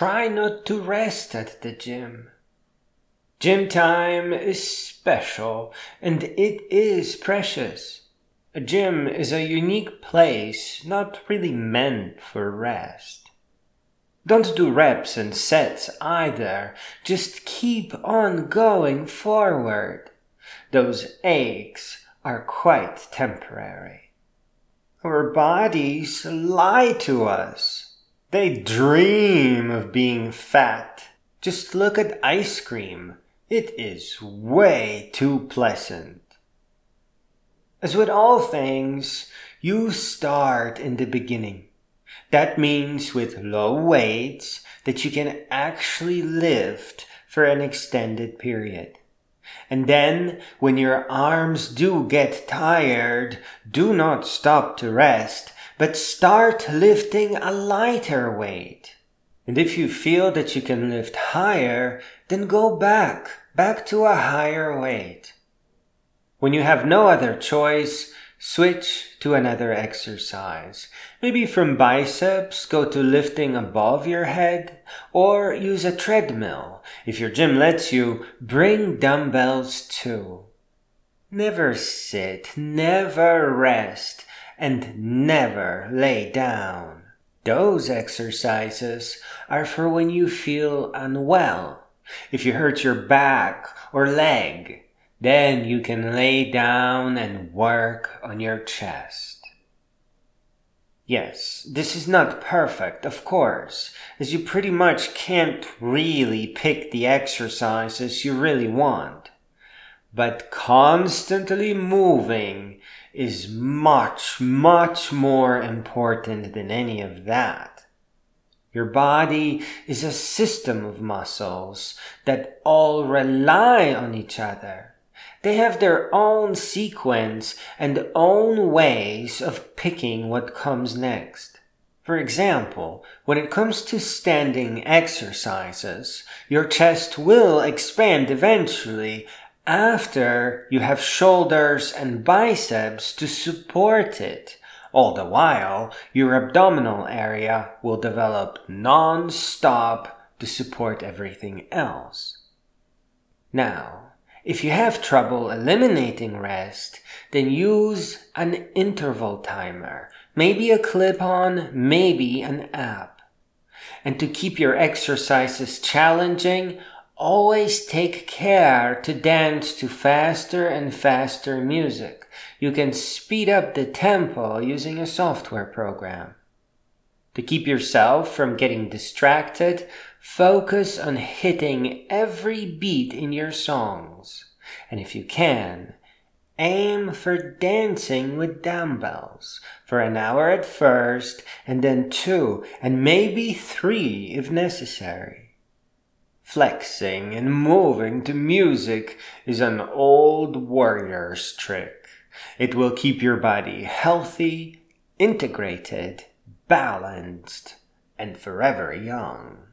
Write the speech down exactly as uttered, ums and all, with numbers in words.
try not to rest at the gym. Gym time is special and it is precious. A gym is a unique place not really meant for rest. Don't do reps and sets either. Just keep on going forward. Those aches are quite temporary. Our bodies lie to us. They dream of being fat. Just look at ice cream. It is way too pleasant. As with all things, you start in the beginning. That means with low weights that you can actually lift for an extended period. And then, when your arms do get tired, do not stop to rest, but start lifting a lighter weight. And if you feel that you can lift higher, then go back, back to a higher weight. When you have no other choice, switch to another exercise. Maybe from biceps, go to lifting above your head, or use a treadmill. If your gym lets you, bring dumbbells too. Never sit, never rest, and never lay down. Those exercises are for when you feel unwell. If you hurt your back or leg, then you can lay down and work on your chest. Yes, this is not perfect, of course, as you pretty much can't really pick the exercises you really want. But constantly moving is much, much more important than any of that. Your body is a system of muscles that all rely on each other. They have their own sequence and own ways of picking what comes next. For example, when it comes to standing exercises, your chest will expand eventually after you have shoulders and biceps to support it. All the while, your abdominal area will develop non-stop to support everything else. Now, if you have trouble eliminating rest, then use an interval timer, maybe a clip-on, maybe an app. And to keep your exercises challenging, always take care to dance to faster and faster music. You can speed up the tempo using a software program. To keep yourself from getting distracted, focus on hitting every beat in your songs. And if you can, aim for dancing with dumbbells for an hour at first, and then two, and maybe three if necessary. Flexing and moving to music is an old warrior's trick. It will keep your body healthy, integrated, balanced, and forever young.